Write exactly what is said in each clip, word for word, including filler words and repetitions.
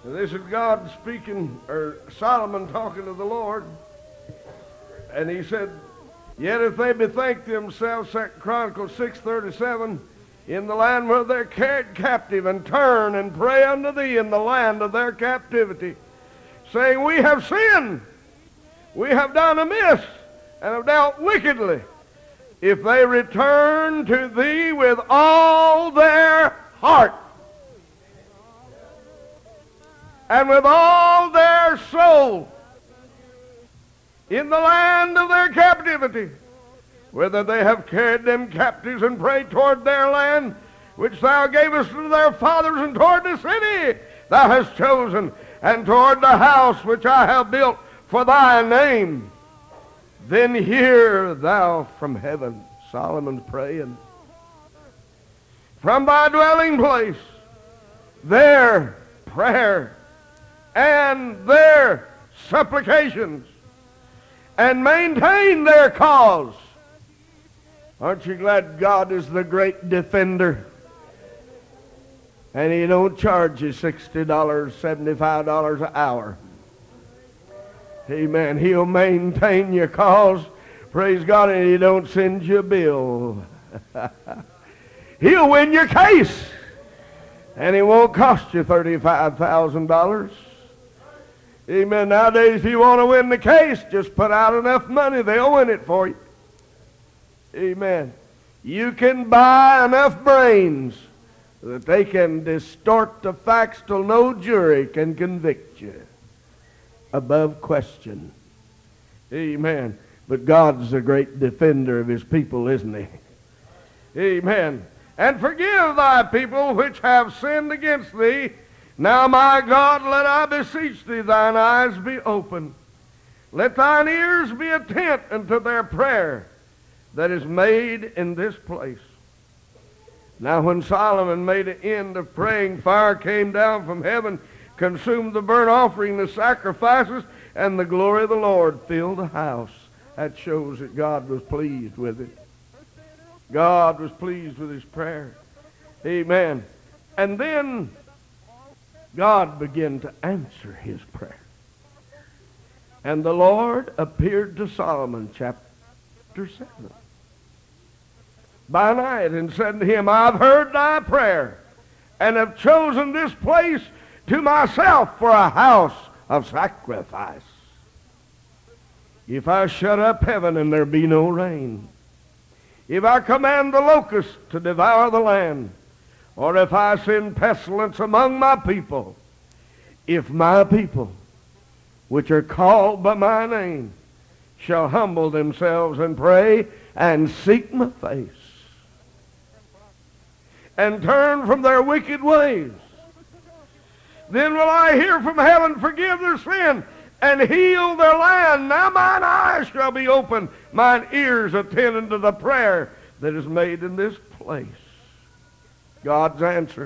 This is God speaking, or Solomon talking to the Lord. And he said, yet if they bethink themselves, Second Chronicles six thirty-seven, in the land where they're carried captive, and turn and pray unto thee in the land of their captivity, saying, we have sinned, we have done amiss, and have dealt wickedly. If they return to thee with all their heart, and with all their soul, in the land of their captivity, whether they have carried them captives and prayed toward their land, which thou gavest to their fathers, and toward the city thou hast chosen, and toward the house which I have built for thy name, then hear thou from heaven. Solomon's praying. From thy dwelling place, their prayer and their supplications, and maintain their cause. Aren't you glad God is the great defender? And he don't charge you sixty dollars, seventy-five dollars an hour. Amen. He'll maintain your cause. Praise God. And he don't send you a bill. He'll win your case. And it won't cost you thirty-five thousand dollars. Amen. Nowadays, if you want to win the case, just put out enough money, they'll win it for you. Amen. You can buy enough brains that they can distort the facts till no jury can convict you above question. Amen. But God's a great defender of his people, isn't he? Amen. And forgive thy people which have sinned against thee. Now, my God, let I beseech thee, thine eyes be open. Let thine ears be attent unto their prayer that is made in this place. Now, when Solomon made an end of praying, fire came down from heaven, consumed the burnt offering, the sacrifices, and the glory of the Lord filled the house. That shows that God was pleased with it. God was pleased with his prayer. Amen. And then God began to answer his prayer. And the Lord appeared to Solomon, chapter seven, by night, and said to him, I've heard thy prayer, and have chosen this place to myself for a house of sacrifice. If I shut up heaven and there be no rain, if I command the locust to devour the land, or if I send pestilence among my people, if my people, which are called by my name, shall humble themselves and pray and seek my face, and turn from their wicked ways, then will I hear from heaven, forgive their sin, and heal their land. Now mine eyes shall be open, mine ears attend to the prayer that is made in this place. God's answer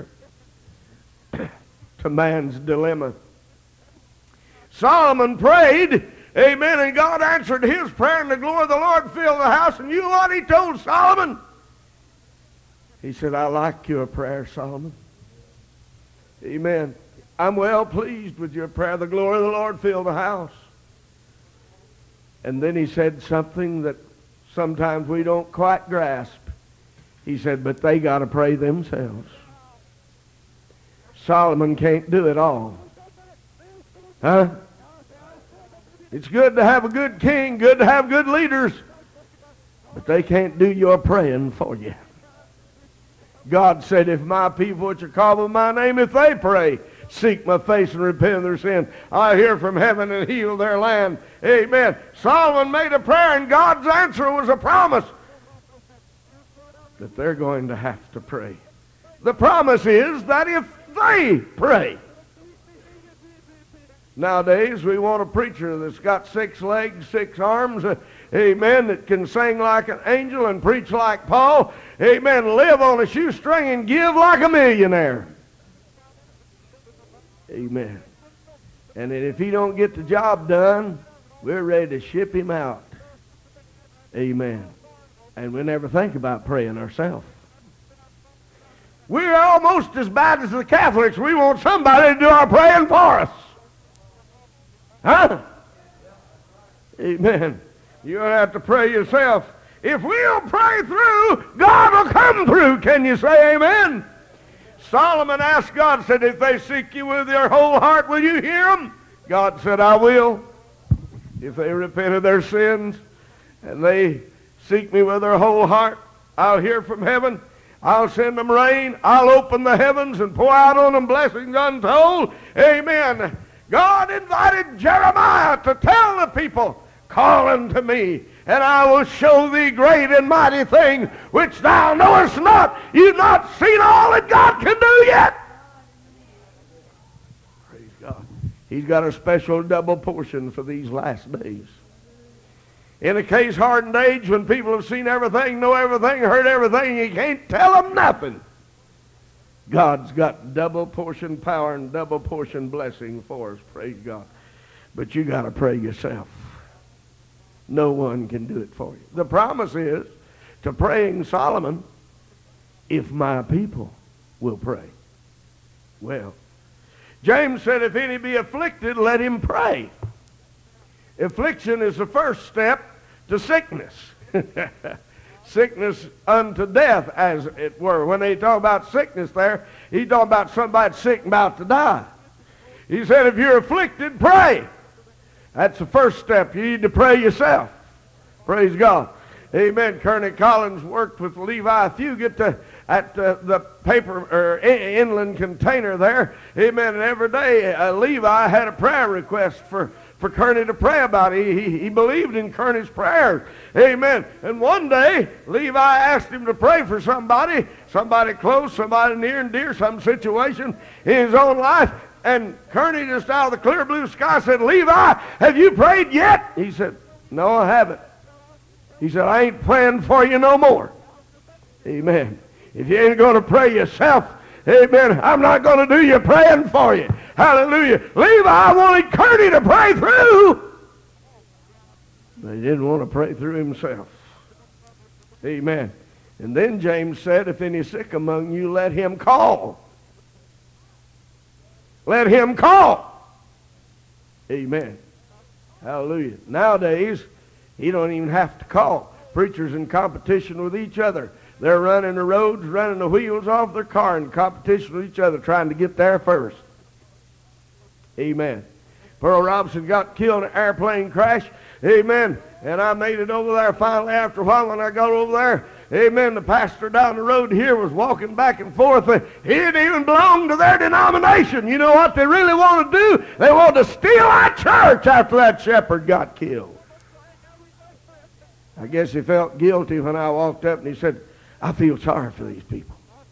to man's dilemma. Solomon prayed, amen, and God answered his prayer, and the glory of the Lord filled the house. And you know what he told Solomon? He said, I like your prayer, Solomon. Amen. I'm well pleased with your prayer. The glory of the Lord filled the house. And then he said something that sometimes we don't quite grasp. He said, but they got to pray themselves. Solomon can't do it all. Huh? It's good to have a good king, good to have good leaders, but they can't do your praying for you. God said, if my people which are called by my name, if they pray, seek my face and repent of their sin, I hear from heaven and heal their land. Amen. Solomon made a prayer, and God's answer was a promise that they're going to have to pray. The promise is that if they pray. Nowadays, we want a preacher that's got six legs, six arms, uh, amen, that can sing like an angel and preach like Paul, amen, live on a shoestring and give like a millionaire. Amen. And then if he don't get the job done, we're ready to ship him out. Amen. And we never think about praying ourselves. We're almost as bad as the Catholics. We want somebody to do our praying for us. Huh? Amen. You're going to have to pray yourself. If we'll pray through, God will come through. Can you say amen? Solomon asked God, said, if they seek you with their whole heart, will you hear them? God said, I will. If they repent of their sins and they seek me with their whole heart, I'll hear from heaven. I'll send them rain. I'll open the heavens and pour out on them blessings untold. Amen. God invited Jeremiah to tell the people, call unto me, and I will show thee great and mighty things which thou knowest not. You've not seen all that God can do yet. Praise God. He's got a special double portion for these last days. In a case-hardened age when people have seen everything, know everything, heard everything, you can't tell them nothing. God's got double portion power and double portion blessing for us. Praise God. But you got to pray yourself. No one can do it for you. The promise is to praying Solomon, if my people will pray. Well, James said, if any be afflicted, let him pray. Affliction is the first step to sickness. Sickness unto death, as it were. When they talk about sickness there, he's talking about somebody sick and about to die. He said, if you're afflicted, pray. That's the first step. You need to pray yourself. Praise God. Amen. Colonel Collins worked with Levi Fugit to, at uh, the paper or inland container there. Amen. And every day uh, Levi had a prayer request for for Kearney to pray about. He, he, he believed in Kearney's prayers. Amen. And one day, Levi asked him to pray for somebody, somebody close, somebody near and dear, some situation in his own life. And Kearney, just out of the clear blue sky, said, Levi, have you prayed yet? He said, no, I haven't. He said, I ain't praying for you no more. Amen. If you ain't going to pray yourself, amen, I'm not going to do your praying for you. Hallelujah. Levi wanted Kearney to pray through, but he didn't want to pray through himself. Amen. And then James said, if any sick among you, let him call. Let him call. Amen. Hallelujah. Nowadays, he don't even have to call. Preachers in competition with each other. They're running the roads, running the wheels off their car in competition with each other, trying to get there first. Amen. Pearl Robinson got killed in an airplane crash. Amen. And I made it over there finally after a while. When I got over there, amen, the pastor down the road here was walking back and forth. He didn't even belong to their denomination. You know what they really want to do? They want to steal our church after that shepherd got killed. I guess he felt guilty when I walked up and he said, I feel sorry for these people.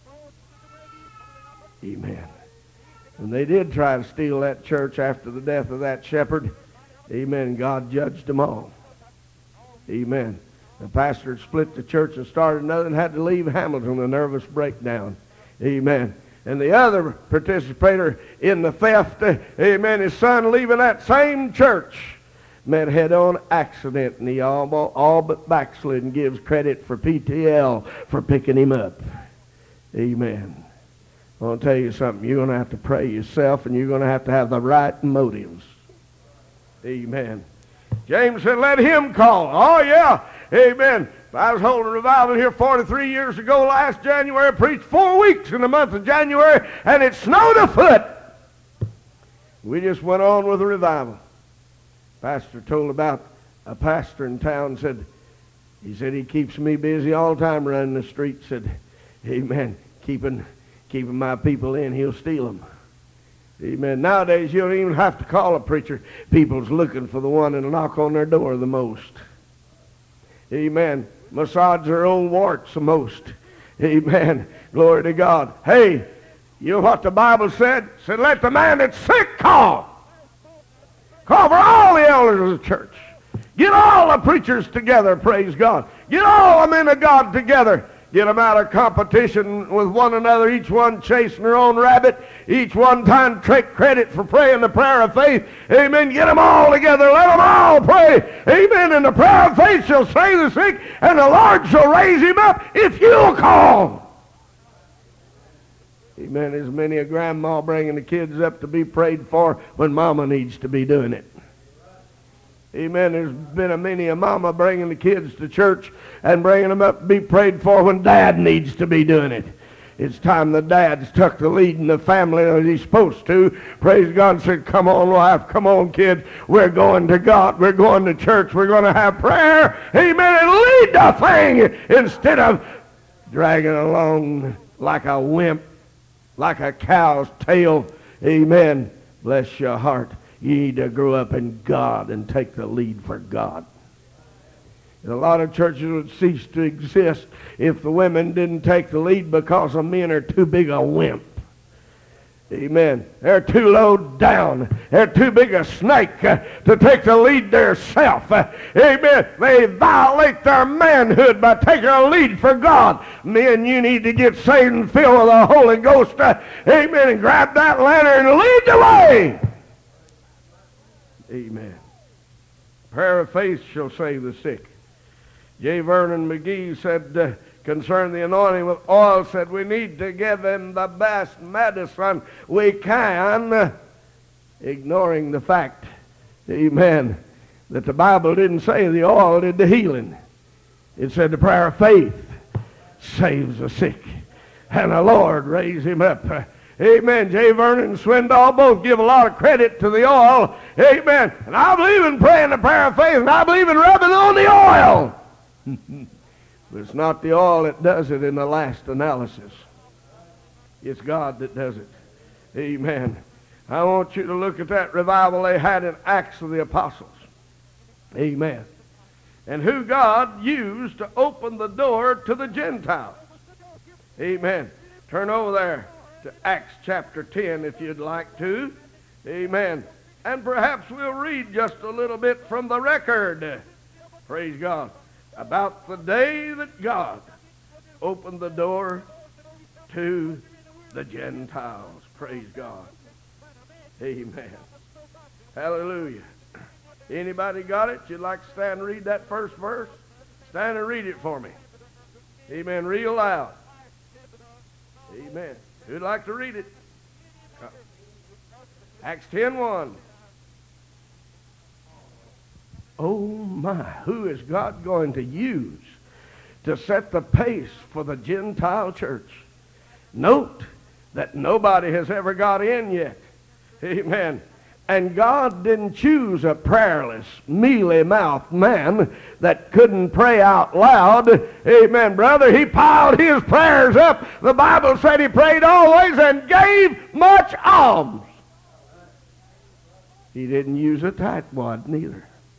Amen. And they did try to steal that church after the death of that shepherd. Amen. God judged them all. Amen. The pastor had split the church and started another and had to leave Hamilton, a nervous breakdown. Amen. And the other participator in the theft, uh, amen, his son leaving that same church, met a head-on accident, and he all, all but backslid and gives credit for P T L for picking him up. Amen. I want to tell you something. You're going to have to pray yourself, and you're going to have to have the right motives. Amen. James said, let him call. Oh, yeah. Amen. I was holding a revival here forty-three years ago last January. I preached four weeks in the month of January, and it snowed a foot. We just went on with the revival. Pastor told about a pastor in town, said, he said he keeps me busy all the time running the street. Said, amen, keeping, keeping my people in, he'll steal them. Amen. Nowadays, you don't even have to call a preacher. People's looking for the one that'll knock on their door the most. Amen. Massage their own warts the most. Amen. Glory to God. Hey, you know what the Bible said? It said, let the man that's sick call. Call for all the elders of the church. Get all the preachers together, praise God. Get all the men of God together. Get them out of competition with one another, each one chasing their own rabbit, each one trying to take credit for praying the prayer of faith. Amen. Get them all together. Let them all pray. Amen. And the prayer of faith shall save the sick, and the Lord shall raise him up if you'll call. Amen. There's many a grandma bringing the kids up to be prayed for when mama needs to be doing it. Amen. There's been a many a mama bringing the kids to church and bringing them up to be prayed for when dad needs to be doing it. It's time the dad's took the lead in the family as he's supposed to. Praise God, and said, come on, wife, come on, kids. We're going to God. We're going to church. We're going to have prayer. Amen. And lead the thing instead of dragging along like a wimp, like a cow's tail. Amen. Bless your heart. You need to grow up in God and take the lead for God. And a lot of churches would cease to exist if the women didn't take the lead because the men are too big a wimp. Amen. They're too low down. They're too big a snake uh, to take the lead theirself. Uh, amen. They violate their manhood by taking a lead for God. Men, you need to get saved and filled with the Holy Ghost. Uh, amen. And grab that lantern and lead the way. Amen. Prayer of faith shall save the sick. J. Vernon McGee said uh, concerning the anointing with oil, said we need to give him the best medicine we can, uh, ignoring the fact, amen, that the Bible didn't say the oil did the healing. It said the prayer of faith saves the sick, and the Lord raised him up. Uh, Amen. J. Vernon and Swindoll both give a lot of credit to the oil. Amen. And I believe in praying the prayer of faith, and I believe in rubbing on the oil. But it's not the oil that does it in the last analysis. It's God that does it. Amen. I want you to look at that revival they had in Acts of the Apostles. Amen. And who God used to open the door to the Gentiles. Amen. Turn over there to Acts chapter ten if you'd like to. Amen. And perhaps we'll read just a little bit from the record. Praise God. About the day that God opened the door to the Gentiles. Praise God. Amen. Hallelujah. Anybody got it? You'd like to stand and read that first verse? Stand and read it for me. Amen. Real loud. Amen. Who'd like to read it? Acts ten one. Oh my, who is God going to use to set the pace for the Gentile church? Note that nobody has ever got in yet. Amen. And God didn't choose a prayerless, mealy-mouthed man that couldn't pray out loud. Amen, brother. He piled his prayers up. The Bible said he prayed always and gave much alms. He didn't use a tightwad neither.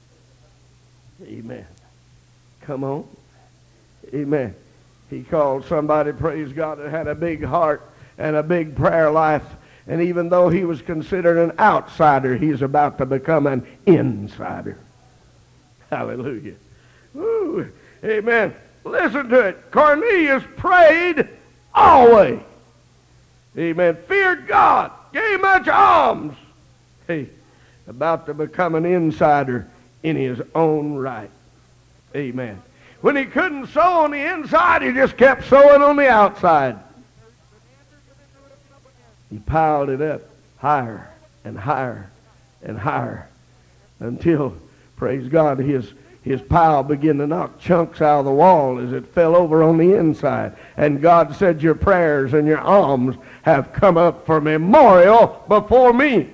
Amen. Come on. Amen. He called somebody, praise God, that had a big heart and a big prayer life. And even though he was considered an outsider, he's about to become an insider. Hallelujah. Woo. Amen. Listen to it. Cornelius prayed always. Amen. Feared God. Gave much alms. Hey, about to become an insider in his own right. Amen. When he couldn't sow on the inside, he just kept sowing on the outside. He piled it up higher and higher and higher until, praise God, his, his pile began to knock chunks out of the wall as it fell over on the inside. And God said, your prayers and your alms have come up for memorial before me.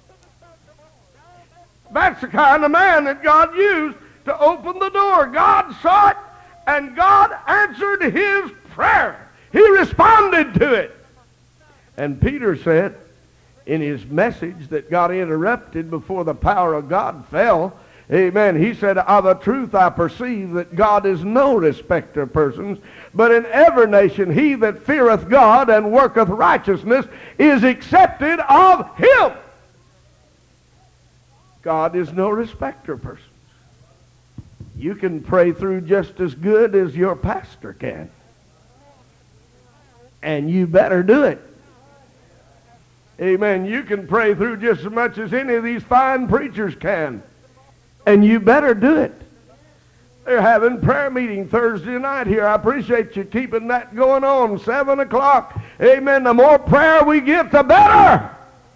That's the kind of man that God used to open the door. God saw it, and God answered his prayer. He responded to it. And Peter said in his message that got interrupted before the power of God fell, amen, he said, of a truth I perceive that God is no respecter of persons, but in every nation he that feareth God and worketh righteousness is accepted of him. God is no respecter of persons. You can pray through just as good as your pastor can. And you better do it. Amen. You can pray through just as much as any of these fine preachers can. And you better do it. They're having prayer meeting Thursday night here. I appreciate you keeping that going on. Seven o'clock. Amen. The more prayer we get, the better.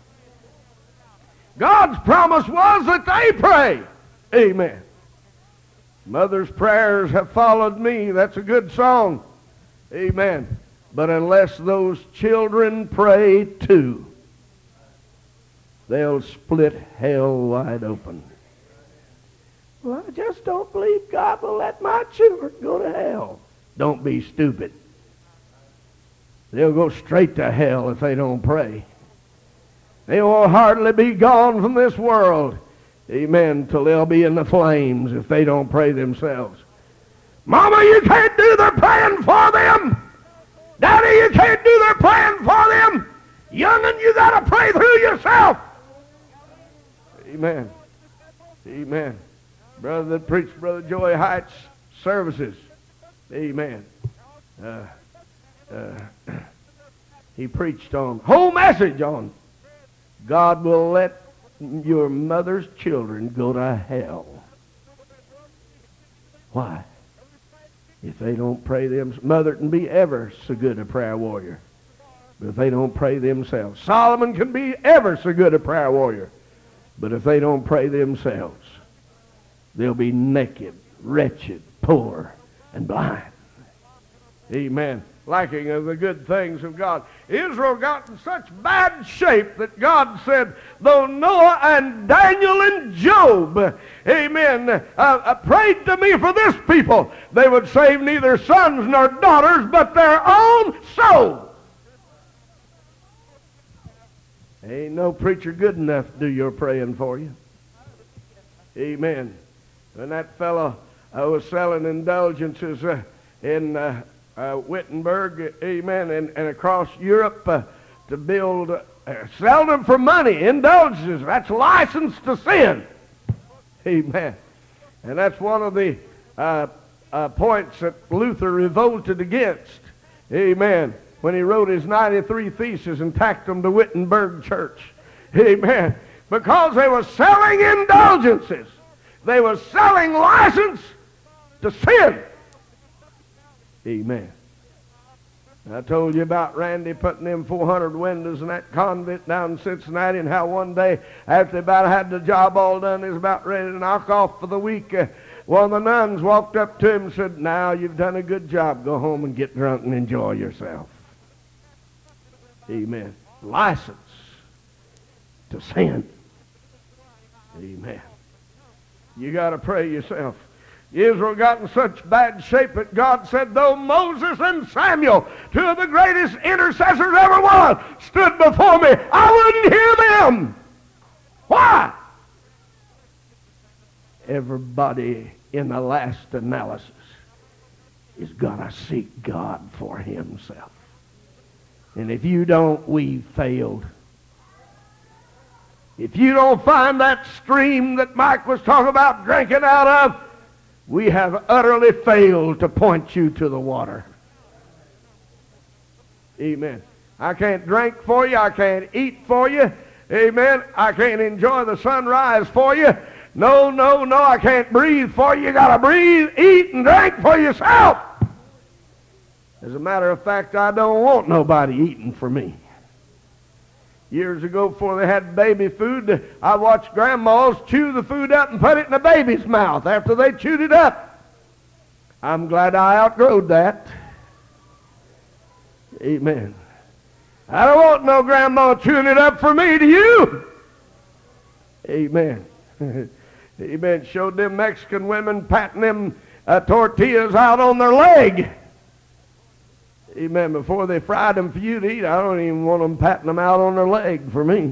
God's promise was that they pray. Amen. Mother's prayers have followed me. That's a good song. Amen. But unless those children pray too, they'll split hell wide open. Well, I just don't believe God will let my children go to hell. Don't be stupid. They'll go straight to hell if they don't pray. They will hardly be gone from this world, amen, till they'll be in the flames if they don't pray themselves. Mama, you can't do their praying for them. Daddy, you can't do their praying for them. Young'un, you got to pray through yourself. Amen. Amen. Brother that preached Brother Joey Heights services. Amen. Uh, uh, he preached on, whole message on, God will let your mother's children go to hell. Why? If they don't pray them, mother can be ever so good a prayer warrior, but if they don't pray themselves. Solomon can be ever so good a prayer warrior, but if they don't pray themselves, they'll be naked, wretched, poor, and blind. Amen. Lacking of the good things of God. Israel got in such bad shape that God said, though Noah and Daniel and Job, amen, uh, uh, prayed to me for this people, they would save neither sons nor daughters, but their own souls. Ain't no preacher good enough to do your praying for you. Amen. When that fellow uh, was selling indulgences uh, in uh, uh, Wittenberg, amen, and, and across Europe uh, to build, uh, sell them for money, indulgences. That's license to sin. Amen. And that's one of the uh, uh, points that Luther revolted against. Amen. When he wrote his ninety-three Theses and tacked them to Wittenberg Church. Amen. Because they were selling indulgences. They were selling license to sin. Amen. I told you about Randy putting them four hundred windows in that convent down in Cincinnati, and how one day, after they about had the job all done, they was about ready to knock off for the week, uh, one of the nuns walked up to him and said, now you've done a good job. Go home and get drunk and enjoy yourself. Amen. License to sin. Amen. You got to pray yourself. Israel got in such bad shape that God said, though Moses and Samuel, two of the greatest intercessors ever was, stood before me, I wouldn't hear them. Why? Everybody in the last analysis is going to seek God for himself. And if you don't, we've failed. If you don't find that stream that Mike was talking about drinking out of, we have utterly failed to point you to the water. Amen. I can't drink for you. I can't eat for you. Amen. I can't enjoy the sunrise for you. No, no, no. I can't breathe for you. You got to breathe, eat, and drink for yourself. As a matter of fact, I don't want nobody eating for me. Years ago, before they had baby food, I watched grandmas chew the food up and put it in the baby's mouth after they chewed it up. I'm glad I outgrowed that. Amen. I don't want no grandma chewing it up for me, do you? Amen. Amen. Showed them Mexican women patting them uh, tortillas out on their leg. Amen. Before they fried them for you to eat, I don't even want them patting them out on their leg for me.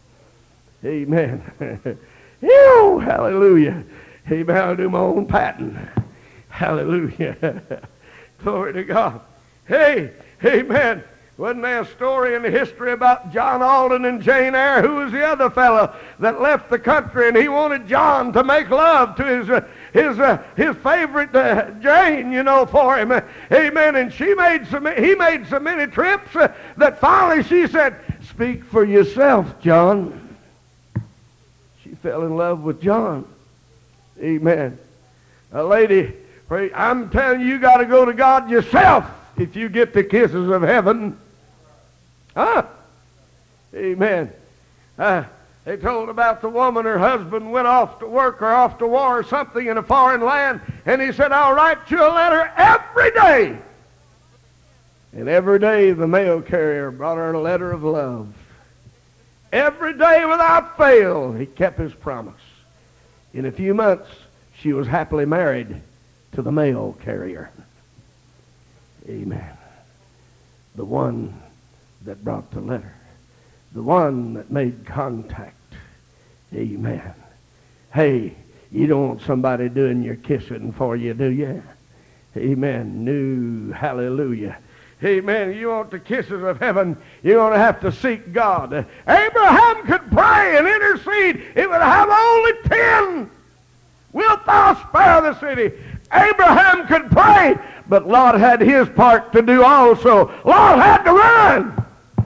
Amen. Ew, hallelujah. Amen. I'll do my own patting. Hallelujah. Glory to God. Hey, amen. Wasn't there a story in the history about John Alden and Jane Eyre? Who was the other fellow that left the country, and he wanted John to make love to his uh, his uh, his favorite uh, Jane, you know, for him. Uh, amen. And she made some. He made so many trips uh, that finally she said, "Speak for yourself, John." She fell in love with John. Amen. A lady, pray, I'm telling you, you got to go to God yourself if you get the kisses of heaven. Huh? Amen. Uh, they told about the woman, her husband went off to work or off to war or something in a foreign land, and he said, I'll write you a letter every day. And every day the mail carrier brought her a letter of love. Every day without fail, he kept his promise. In a few months, she was happily married to the mail carrier. Amen. The one that brought the letter. The one that made contact. Amen. Hey, you don't want somebody doing your kissing for you, do you? Amen. No, hallelujah. Amen. You want the kisses of heaven, you're going to have to seek God. Abraham could pray and intercede. It would have only ten. Wilt thou spare the city? Abraham could pray, but Lot had his part to do also. Lot had to run.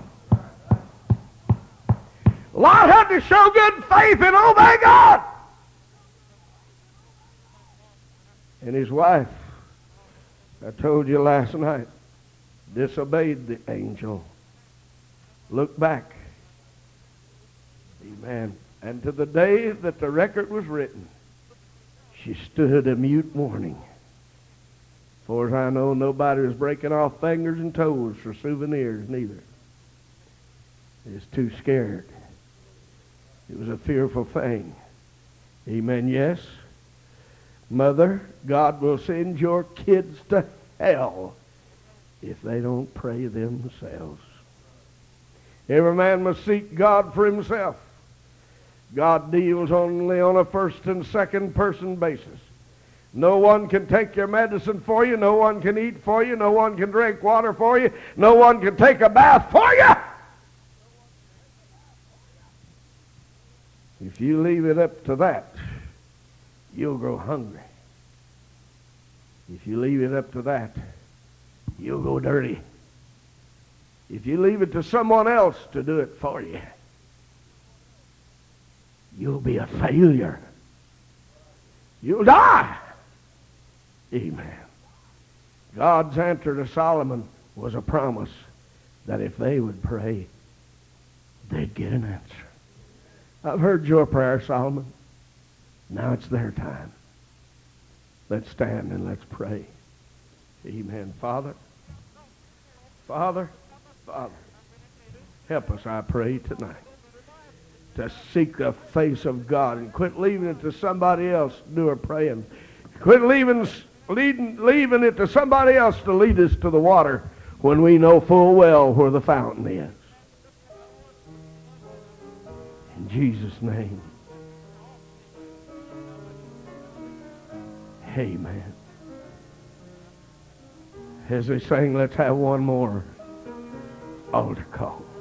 Lot had to show good faith and obey God. And his wife, I told you last night, disobeyed the angel. Look back. Amen. And to the day that the record was written, she stood a mute mourning. As far as I know, nobody was breaking off fingers and toes for souvenirs, neither. They was too scared. It was a fearful thing. Amen. Yes, mother, God will send your kids to hell if they don't pray themselves. Every man must seek God for himself. God deals only on a first and second person basis. No one can take your medicine for you. No one can eat for you. No one can drink water for you. No one can take a bath for you. If you leave it up to that, you'll grow hungry. If you leave it up to that, you'll go dirty. If you leave it to someone else to do it for you, you'll be a failure. You'll die. Amen. God's answer to Solomon was a promise that if they would pray, they'd get an answer. I've heard your prayer, Solomon. Now it's their time. Let's stand and let's pray. Amen. Father, Father, Father, help us, I pray, tonight to seek the face of God and quit leaving it to somebody else to do our praying. Quit leaving, leading, leaving it to somebody else to lead us to the water when we know full well where the fountain is. In Jesus' name. Amen. As they sang, let's have one more altar call.